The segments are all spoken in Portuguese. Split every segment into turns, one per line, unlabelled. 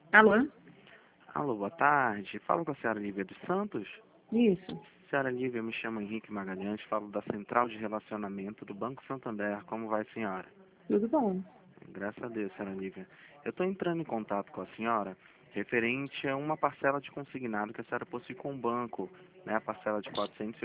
Alô?
Alô, boa tarde. Falo com a senhora Lívia dos Santos.
Isso.
Senhora Lívia, eu me chamo Henrique Magalhães, falo da Central de Relacionamento do Banco Santander. Como vai, senhora?
Tudo bom?
Graças a Deus, senhora Lívia. Eu estou entrando em contato com a senhora referente a uma parcela de consignado que a senhora possui com o banco, né? A parcela de R$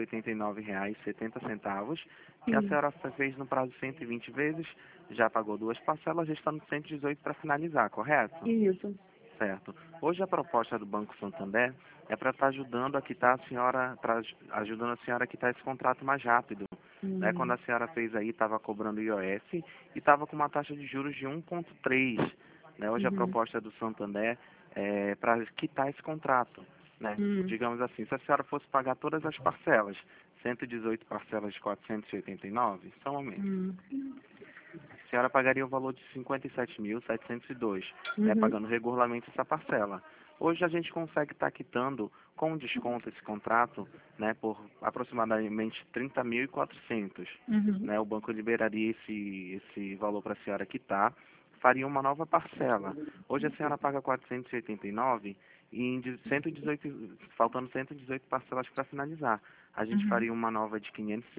489,70, que a
Sim.
senhora fez no prazo de 120 vezes, já pagou duas parcelas, restando 118 para finalizar, correto?
Isso.
Certo. Hoje a proposta do Banco Santander é para estar ajudando a quitar a senhora, ajudando a senhora a quitar esse contrato mais rápido. Né? Quando
Hum.
a senhora fez aí, estava cobrando IOF e estava com uma taxa de juros de 1,3. Né? Hoje a
Uhum.
proposta do Santander é para quitar esse contrato. Né?
Hum.
Digamos assim, se a senhora fosse pagar todas as parcelas, 118 parcelas de 489, só um momento.
Hum.
A senhora pagaria o valor de 57.702, né,
Uhum.
pagando regularmente essa parcela. Hoje a gente consegue estar quitando com desconto esse contrato, né, por aproximadamente 30.400.
Uhum.
Né, o banco liberaria esse valor para a senhora quitar, faria uma nova parcela. Hoje a senhora paga 489 e em 118, faltando 118 parcelas para finalizar. A gente
Uhum.
faria uma nova de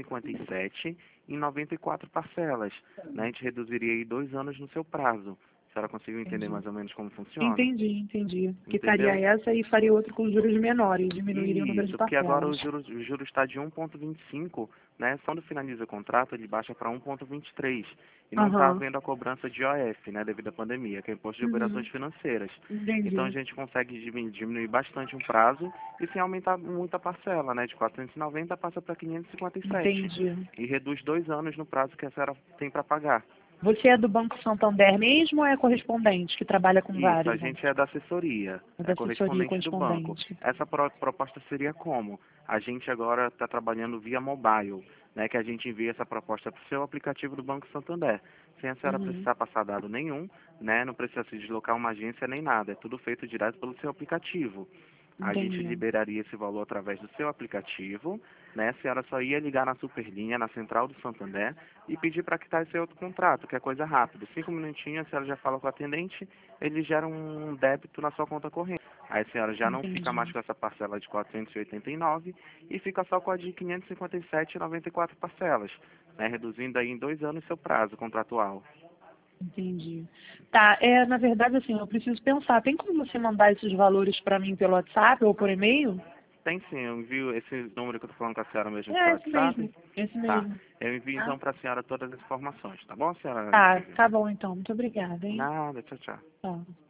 557 em 94 parcelas. Né? A gente reduziria aí 2 anos no seu prazo. A senhora conseguiu entender
Entendi.
mais ou menos como funciona?
Entendi. Quitaria
Entendeu?
essa e faria outra com juros menores, diminuiria o número de
Isso, porque agora
parcelas.
o juro está de 1,25, né? Quando finaliza o contrato, ele baixa para 1,23. E não está
Aham.
havendo a cobrança de IOF, né? Devido à pandemia, que é Imposto de Operações
Uhum.
Financeiras. Então a
Entendi.
gente consegue diminuir bastante o prazo e sem aumentar muito a parcela, né? De 490 passa para 557.
Entendi.
E reduz 2 anos no prazo que a senhora tem para pagar.
Você é do Banco Santander mesmo ou é correspondente, que trabalha com
Isso, a
vários
gente
bancos?
é da assessoria,
É da
é
assessoria
correspondente do banco.
correspondente.
Essa proposta seria como? A gente agora está trabalhando via mobile, né, que a gente envia essa proposta para o seu aplicativo do Banco Santander, sem a senhora
Uhum.
precisar passar dado nenhum, né, não precisa se deslocar a uma agência nem nada, é tudo feito direto pelo seu aplicativo. A gente
Entendi.
liberaria esse valor através do seu aplicativo, né? A senhora só ia ligar na Superlinha, na Central do Santander, e pedir para quitar esse outro contrato, que é coisa rápida. 5 minutinhos, a senhora já fala com o atendente, ele gera um débito na sua conta corrente. Aí a senhora já não fica
Entendi.
mais com essa parcela de 489 e fica só com a de 557,94 parcelas, né? Reduzindo aí em 2 anos seu prazo contratual.
Entendi. Tá, na verdade, assim, eu preciso pensar. Tem como você mandar esses valores para mim pelo WhatsApp ou por e-mail?
Tem sim, eu envio esse número que eu estou falando com a senhora mesmo pelo
É, esse
WhatsApp.
mesmo. Esse
Tá.
mesmo.
Eu envio
Tá?
então para a senhora todas as informações, tá bom, senhora
Tá,
Lívia?
tá bom então. Muito obrigada, hein?
Nada, tchau, tchau.
Tá.